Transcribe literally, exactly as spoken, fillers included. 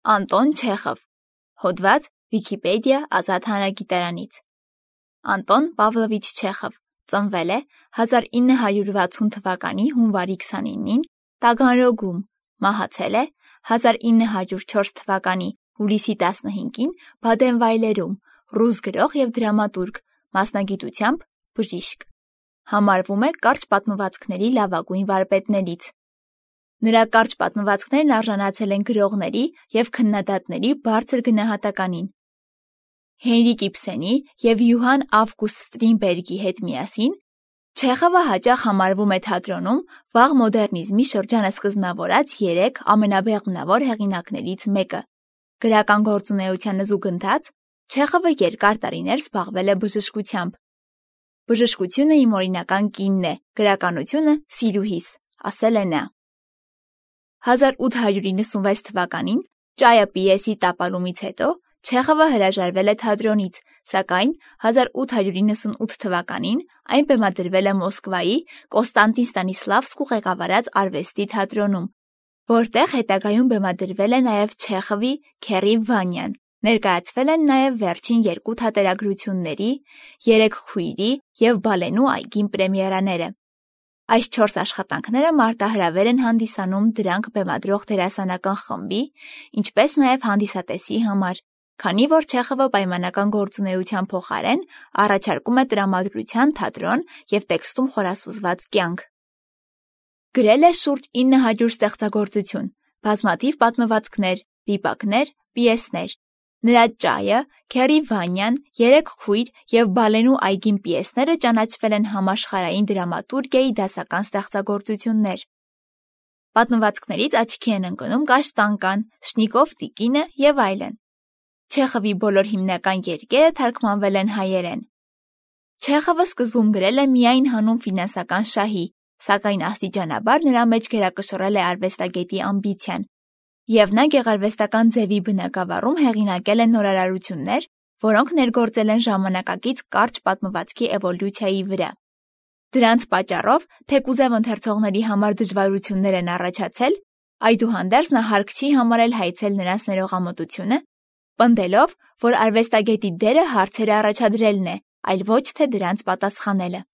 Անտոն Չեխով։ Հոդված Վիկիպեդիա ազատ հանրագիտարանից։ Անտոն Պավլովիչ Չեխով ծնվել է հազար ինը հարյուր վաթսուն թվականի հունվարի քսանինին Տագանրոգում, մահացել է հազար ինը հարյուր չորս թվականի հուլիսի տասնհինգին Բադենվայլերում, ռուս գրող և դրամատուրգ, մասնագիտությամբ բժիշկ։ Համարվում է կարճ պատմվածքների լավագույն վարպետներից։ Նրա կարճ պատմվածքներն արժանացել են գրողների և քննադատների բարձր գնահատականին։ Հենրիկ Իբսենի և Յոհան Ավգուստ Ստրինբերգի հետ միասին Չեխովը հաճախ համարվում է թատրոնում վաղ մոդեռնիզմի շրջանը սկզբնավորած երեք ամենաբեղմնավոր հեղինակներից մեկը։ Գրական գործունեությանը զուգընթաց Չեխովը երկար տարիներ զբաղվել է բժշկությամբ։ «Բժշկությունը իմ օրինական կինն է, գրականությունը՝ սիրուհիս», ասել է նա։ հազար ութ հարյուր իննսունվեց թվականին «Ճայը» պիեսի տապալումից հետո Չեխովը հրաժարվել է թատրոնից, սակայն հազար ութ հարյուր իննսունութ թվականին այն բեմադրվել է Մոսկվայի Կոստանտին Ստանիսլավսկու ղեկավարած արվեստի թատրոնում, որտեղ հետագայում բեմադրվել է նաև Չեխովի «Քեռի Վանյան», ներկայացվել են նաև վերջին երկու թատերագրությունների «Երեք քույրի» և «Բալենու այգին» պրեմիերաները։ Այս չորս աշխատանքները մարտահրավեր են հանդիսանում դրանք բեմադրող դերասանական խմբի, ինչպես նաև հանդիսատեսի համար, քանի որ Չեխովը պայմանական գործունեության փոխարեն առաջարկում է տրամադրության, թատրոն և տեքստում խորասուզված կյանք։ Գրել է շուրջ ինը հարյուր ստեղծագործություն, բազմաթիվ պատմվածքներ, վիպակներ, պիեսներ։ Նրա «Ճայը», «Քեռի Վանյան», «Երեք քույր» և «Բալենու այգին» պիեսները ճանաչվել են համաշխարհային դրամատուրգիայի դասական ստեղծագործություններ։ Պատմվածքներից աչքի են ընկնում «Կաշտանկան», «Շնիկով տիկինը» և այլն։ Չեխովի բոլոր հիմնական երկերը թարգմանվել են հայերեն։ Չեխովը սկզբում գրել է միայն հանուն ֆինանսական շահի, սակայն աստիճանաբար նրա մեջ գերակշռել է արվեստագետի ամբիցիան, և նա գեղարվեստական ձևի բնագավառում հեղինակել է նորարարություններ, որոնք ներգործել են ժամանակակից կարճ պատմվածքի էվոլյուցիայի վրա։ Դրանց պատճառով, թեկուզև ընթերցողների համար դժվարություններ են առաջացել, այդուհանդերձ նա հարկ չի համարել հայցել նրանց ներողամտությունը, պնդելով, որ արվեստագետի դերը հարցերը առաջադրելն է, այլ ոչ թե դրանց պատասխանելը։